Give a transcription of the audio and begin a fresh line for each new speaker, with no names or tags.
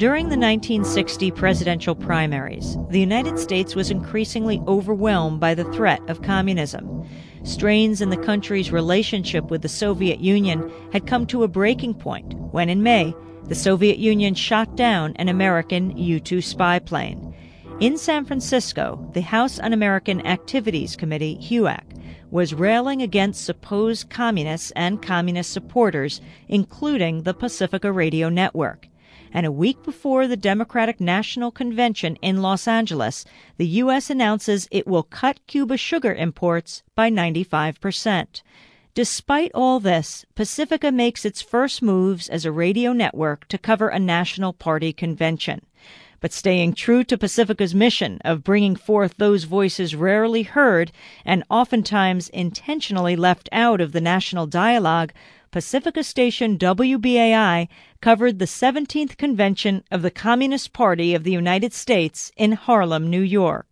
During the 1960 presidential primaries, the United States was increasingly overwhelmed by the threat of communism. Strains in the country's relationship with the Soviet Union had come to a breaking point when, in May, the Soviet Union shot down an American U-2 spy plane. In San Francisco, the House Un-American Activities Committee, HUAC, was railing against supposed communists and communist supporters, including the Pacifica Radio Network. And a week before the Democratic National Convention in Los Angeles, the U.S. announces it will cut Cuba sugar imports by 95%. Despite all this, Pacifica makes its first moves as a radio network to cover a national party convention. But staying true to Pacifica's mission of bringing forth those voices rarely heard and oftentimes intentionally left out of the national dialogue, Pacifica station WBAI covered the 17th convention of the Communist Party of the United States in Harlem, New York.